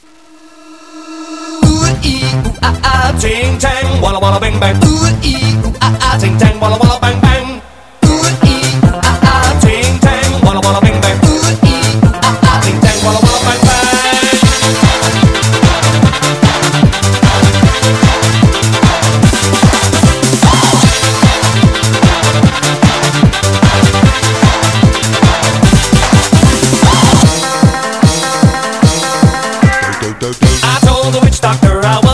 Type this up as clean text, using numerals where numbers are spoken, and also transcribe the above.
Ooh ee ooh ah ah, ting tang, walla walla bang bang. Ooh ee ooh ah ah, ting tang, walla walla bang bang. Ooh ee ooh ah ah, ting tang, walla walla bang bang. Ooh ee ooh ah ah, ting tang, walla walla bang bang. I told the witch doctor I was